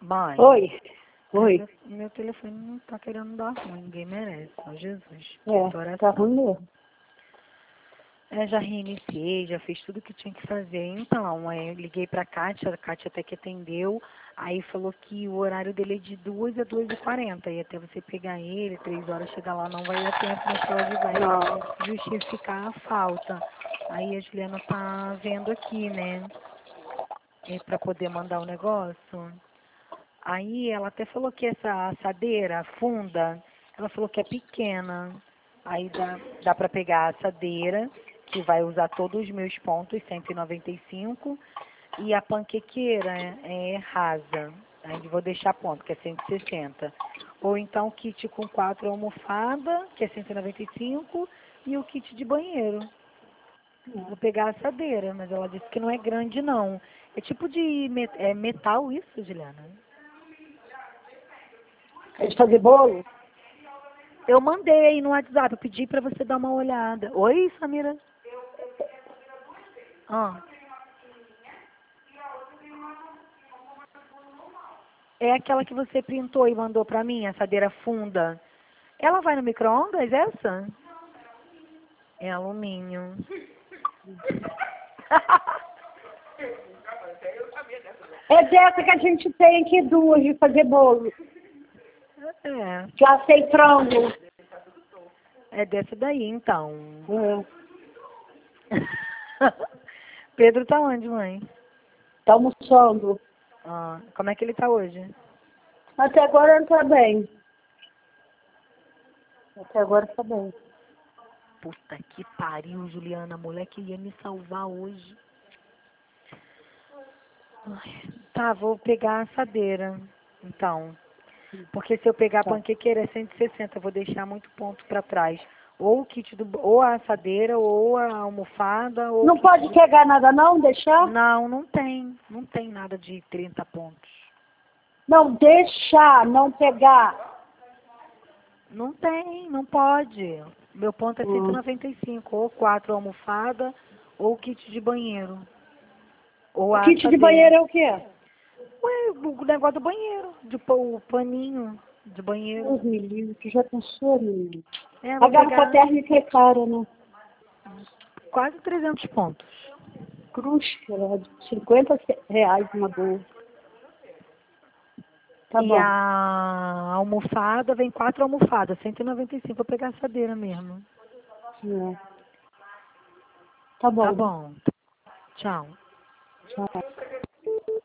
Mãe, Oi. Oi. meu telefone não tá querendo dar ruim, ninguém merece, ó Jesus. Tá ruim mesmo. Já reiniciei, já fiz tudo que tinha que fazer. Então, eu liguei pra Kátia, a Kátia até que atendeu, aí falou que o horário dele é de 2 a 2h40, e até você pegar ele, 3 horas chegar lá, não vai dar tempo, mas pode vai justificar a falta. Aí a Juliana tá vendo aqui, né, pra poder mandar o negócio. Aí ela até falou que essa assadeira, a funda, ela falou que é pequena. Aí dá para pegar a assadeira, que vai usar todos os meus pontos, 195, e a panquequeira é rasa. Aí vou deixar ponto, que é 160. Ou então o kit com 4 almofada, que é 195, e o kit de banheiro. Vou pegar a assadeira, mas ela disse que não é grande não. É tipo de metal isso, Juliana? É de fazer bolo? Eu mandei no WhatsApp, eu pedi pra você dar uma olhada. Oi, Samira? É aquela que você printou e mandou pra mim, a assadeira funda. Ela vai no micro-ondas, essa? É alumínio. É dessa que a gente tem aqui, duas de fazer bolo. É. Já sei frango. É dessa daí, então. É. Pedro tá onde, mãe? Tá almoçando. Como é que ele tá hoje? Até agora não tá bem. Até agora tá bem. Puta que pariu, Juliana. A mulher que ia me salvar hoje. Ai, tá, vou pegar a assadeira. Então. Porque se eu pegar a panquequeira é 160, eu vou deixar muito ponto pra trás. Ou o kit ou a assadeira, ou a almofada, ou Não pode pegar nada não, deixar? Não, não tem. Não tem nada de 30 pontos. Não, deixar, não pegar. Não tem, não pode. Meu ponto é 195, ou 4 almofada, ou kit de banheiro. Ou O a kit de assadeira. banheiro é o quê? Ué, o negócio do banheiro, o paninho de banheiro. Deus me livre, que já pensou, menino? Vou A garrafa pegar térmica é cara, né? quase 300 pontos. Cruz, R$ 50 uma boa. Tá E bom. a almofada, vem 4 almofadas, 195, vou pegar a assadeira mesmo. É. Tá bom. Tá bom. Tchau. Tchau.